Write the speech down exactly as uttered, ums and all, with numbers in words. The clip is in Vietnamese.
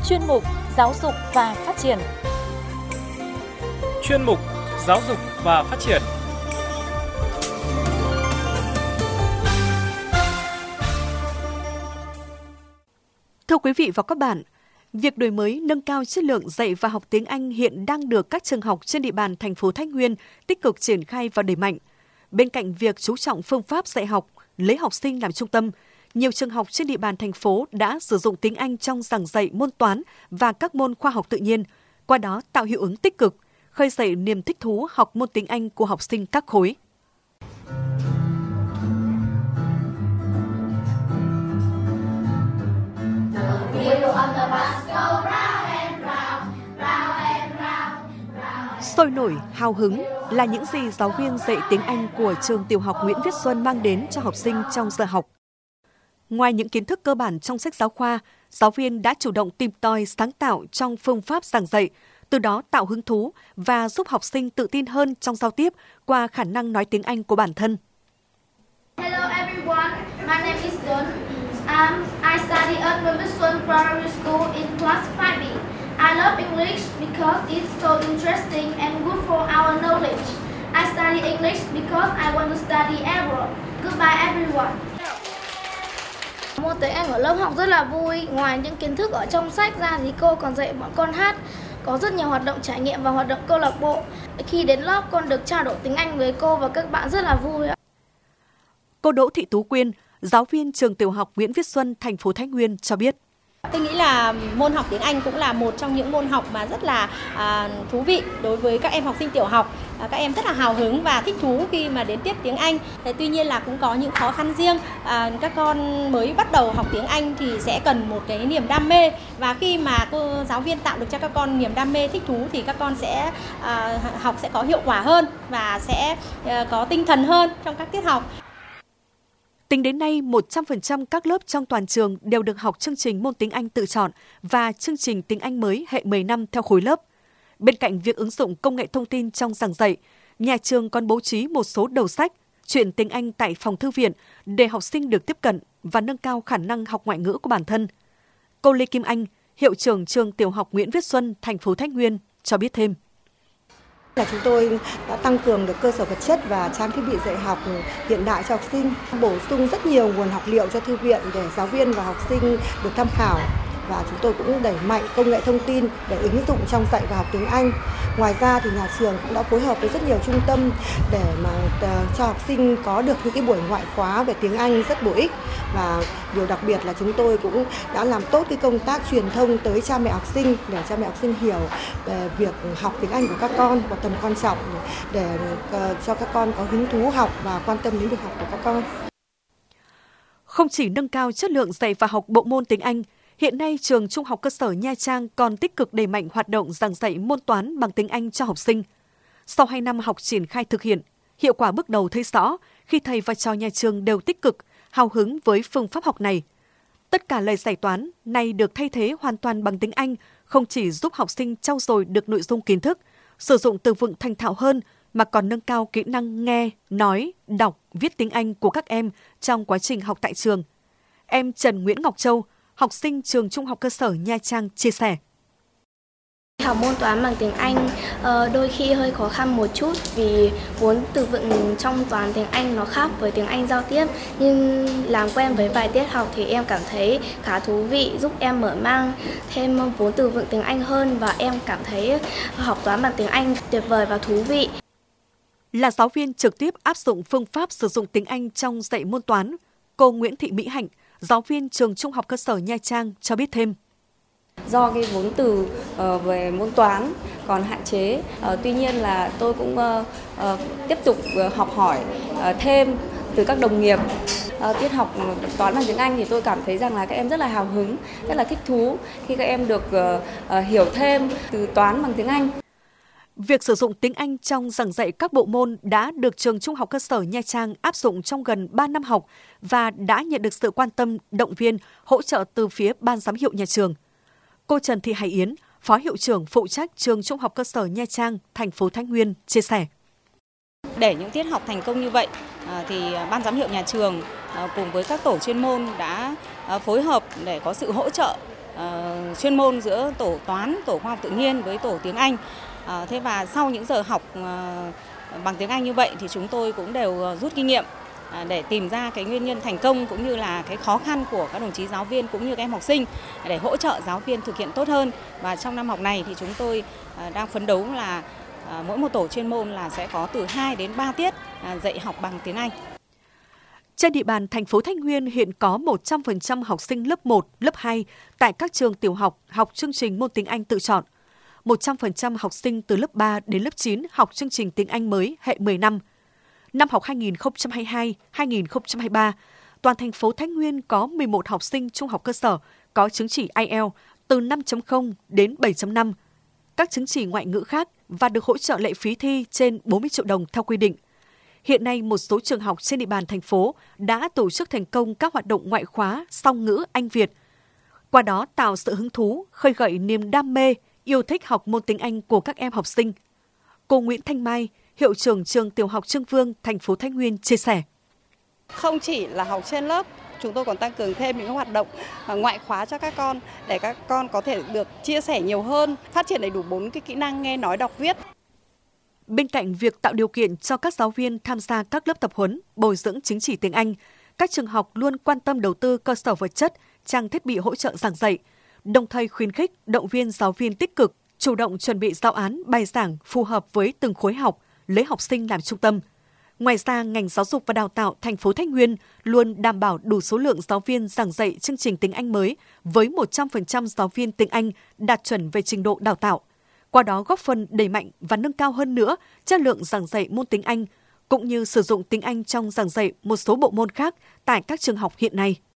chuyên mục Giáo dục và Phát triển. Chuyên mục Giáo dục và Phát triển. Thưa quý vị và các bạn, việc đổi mới nâng cao chất lượng dạy và học tiếng Anh hiện đang được các trường học trên địa bàn thành phố Thái Nguyên tích cực triển khai và đẩy mạnh. Bên cạnh việc chú trọng phương pháp dạy học, lấy học sinh làm trung tâm, nhiều trường học trên địa bàn thành phố đã sử dụng tiếng Anh trong giảng dạy môn toán và các môn khoa học tự nhiên, qua đó tạo hiệu ứng tích cực, khơi dậy niềm thích thú học môn tiếng Anh của học sinh các khối. Sôi nổi, hào hứng là những gì giáo viên dạy tiếng Anh của trường tiểu học Nguyễn Viết Xuân mang đến cho học sinh trong giờ học. Ngoài những kiến thức cơ bản trong sách giáo khoa, giáo viên đã chủ động tìm tòi sáng tạo trong phương pháp giảng dạy, từ đó tạo hứng thú và giúp học sinh tự tin hơn trong giao tiếp qua khả năng nói tiếng Anh của bản thân. Hello everyone, my name is Dawn. Um, I study at Nguyễn Viết Xuân Primary School in class five B. I love English because it's so interesting and good for our knowledge. I study English because I want to study abroad. Goodbye everyone. Môn tiếng Anh ở lớp học rất là vui. Ngoài những kiến thức ở trong sách ra thì cô còn dạy bọn con hát. Có rất nhiều hoạt động trải nghiệm và hoạt động câu lạc bộ. Khi đến lớp con được trao đổi tiếng Anh với cô và các bạn rất là vui. Cô Đỗ Thị Tú Quyên, giáo viên trường tiểu học Nguyễn Viết Xuân, thành phố Thái Nguyên cho biết. Tôi nghĩ là môn học tiếng Anh cũng là một trong những môn học mà rất là à, thú vị đối với các em học sinh tiểu học. À, các em rất là hào hứng và thích thú khi mà đến tiết tiếng Anh. Thế tuy nhiên là cũng có những khó khăn riêng. À, các con mới bắt đầu học tiếng Anh thì sẽ cần một cái niềm đam mê. Và khi mà cô giáo viên tạo được cho các con niềm đam mê thích thú thì các con sẽ à, học sẽ có hiệu quả hơn và sẽ à, có tinh thần hơn trong các tiết học. Tính đến nay, một trăm phần trăm các lớp trong toàn trường đều được học chương trình môn tiếng Anh tự chọn và chương trình tiếng Anh mới hệ mười năm theo khối lớp. Bên cạnh việc ứng dụng công nghệ thông tin trong giảng dạy, nhà trường còn bố trí một số đầu sách, truyện tiếng Anh tại phòng thư viện để học sinh được tiếp cận và nâng cao khả năng học ngoại ngữ của bản thân. Cô Lê Kim Anh, hiệu trưởng trường tiểu học Nguyễn Viết Xuân, thành phố Thái Nguyên cho biết thêm. Là chúng tôi đã tăng cường được cơ sở vật chất và trang thiết bị dạy học hiện đại cho học sinh, bổ sung rất nhiều nguồn học liệu cho thư viện để giáo viên và học sinh được tham khảo. Và chúng tôi cũng đẩy mạnh công nghệ thông tin để ứng dụng trong dạy và học tiếng Anh. Ngoài ra thì nhà trường cũng đã phối hợp với rất nhiều trung tâm để mà cho học sinh có được những cái buổi ngoại khóa về tiếng Anh rất bổ ích. Và điều đặc biệt là chúng tôi cũng đã làm tốt cái công tác truyền thông tới cha mẹ học sinh để cha mẹ học sinh hiểu về việc học tiếng Anh của các con và tầm quan trọng để cho các con có hứng thú học và quan tâm đến việc học của các con. Không chỉ nâng cao chất lượng dạy và học bộ môn tiếng Anh, hiện nay, trường Trung học cơ sở Nha Trang còn tích cực đẩy mạnh hoạt động giảng dạy môn toán bằng tiếng Anh cho học sinh. Sau hai năm học triển khai thực hiện, hiệu quả bước đầu thấy rõ khi thầy và trò nhà trường đều tích cực, hào hứng với phương pháp học này. Tất cả lời giải toán này được thay thế hoàn toàn bằng tiếng Anh, không chỉ giúp học sinh trau dồi được nội dung kiến thức, sử dụng từ vựng thành thạo hơn, mà còn nâng cao kỹ năng nghe, nói, đọc, viết tiếng Anh của các em trong quá trình học tại trường. Em Trần Nguyễn Ngọc Châu, học sinh trường Trung học cơ sở Nha Trang chia sẻ. Học môn toán bằng tiếng Anh đôi khi hơi khó khăn một chút vì vốn từ vựng trong toán tiếng Anh nó khác với tiếng Anh giao tiếp. Nhưng làm quen với vài tiết học thì em cảm thấy khá thú vị, giúp em mở mang thêm vốn từ vựng tiếng Anh hơn và em cảm thấy học toán bằng tiếng Anh tuyệt vời và thú vị. Là giáo viên trực tiếp áp dụng phương pháp sử dụng tiếng Anh trong dạy môn toán, cô Nguyễn Thị Mỹ Hạnh, giáo viên trường Trung học cơ sở Nha Trang cho biết thêm. Do cái vốn từ uh, về môn toán còn hạn chế, uh, tuy nhiên là tôi cũng uh, uh, tiếp tục uh, học hỏi uh, thêm từ các đồng nghiệp. Uh, tiết học toán bằng tiếng Anh thì tôi cảm thấy rằng là các em rất là hào hứng, rất là thích thú khi các em được uh, uh, hiểu thêm từ toán bằng tiếng Anh. Việc sử dụng tiếng Anh trong giảng dạy các bộ môn đã được trường Trung học cơ sở Nha Trang áp dụng trong gần ba năm học và đã nhận được sự quan tâm, động viên, hỗ trợ từ phía ban giám hiệu nhà trường. Cô Trần Thị Hải Yến, Phó Hiệu trưởng phụ trách trường Trung học cơ sở Nha Trang, thành phố Thái Nguyên chia sẻ. Để những tiết học thành công như vậy thì ban giám hiệu nhà trường cùng với các tổ chuyên môn đã phối hợp để có sự hỗ trợ uh, chuyên môn giữa tổ toán, tổ khoa học tự nhiên với tổ tiếng Anh. Uh, thế và sau những giờ học uh, bằng tiếng Anh như vậy thì chúng tôi cũng đều rút kinh nghiệm để tìm ra cái nguyên nhân thành công cũng như là cái khó khăn của các đồng chí giáo viên cũng như các em học sinh để hỗ trợ giáo viên thực hiện tốt hơn. Và trong năm học này thì chúng tôi đang phấn đấu là mỗi một tổ chuyên môn là sẽ có từ hai đến ba tiết dạy học bằng tiếng Anh. Trên địa bàn thành phố Thái Nguyên hiện có một trăm phần trăm học sinh lớp một, lớp hai tại các trường tiểu học học chương trình môn tiếng Anh tự chọn. một trăm phần trăm học sinh từ lớp ba đến lớp chín học chương trình tiếng Anh mới hệ mười năm. Năm học hai nghìn không trăm hai mươi hai hai nghìn không trăm hai mươi ba, toàn thành phố Thái Nguyên có mười một học sinh trung học cơ sở có chứng chỉ ai eo từ năm chấm không đến bảy chấm năm, các chứng chỉ ngoại ngữ khác và được hỗ trợ lệ phí thi trên bốn mươi triệu đồng theo quy định. Hiện nay, một số trường học trên địa bàn thành phố đã tổ chức thành công các hoạt động ngoại khóa song ngữ Anh Việt. Qua đó tạo sự hứng thú, khơi gợi niềm đam mê, yêu thích học môn tiếng Anh của các em học sinh. Cô Nguyễn Thanh Mai, hiệu trưởng trường tiểu học Trương Vương, thành phố Thái Nguyên chia sẻ. Không chỉ là học trên lớp, chúng tôi còn tăng cường thêm những hoạt động ngoại khóa cho các con để các con có thể được chia sẻ nhiều hơn, phát triển đầy đủ bốn cái kỹ năng nghe, nói, đọc, viết. Bên cạnh việc tạo điều kiện cho các giáo viên tham gia các lớp tập huấn, bồi dưỡng chứng chỉ tiếng Anh, các trường học luôn quan tâm đầu tư cơ sở vật chất, trang thiết bị hỗ trợ giảng dạy, đồng thời khuyến khích, động viên giáo viên tích cực, chủ động chuẩn bị giáo án, bài giảng phù hợp với từng khối học, lấy học sinh làm trung tâm. Ngoài ra, ngành giáo dục và đào tạo thành phố Thái Nguyên luôn đảm bảo đủ số lượng giáo viên giảng dạy chương trình tiếng Anh mới với một trăm phần trăm giáo viên tiếng Anh đạt chuẩn về trình độ đào tạo. Qua đó góp phần đẩy mạnh và nâng cao hơn nữa chất lượng giảng dạy môn tiếng Anh, cũng như sử dụng tiếng Anh trong giảng dạy một số bộ môn khác tại các trường học hiện nay.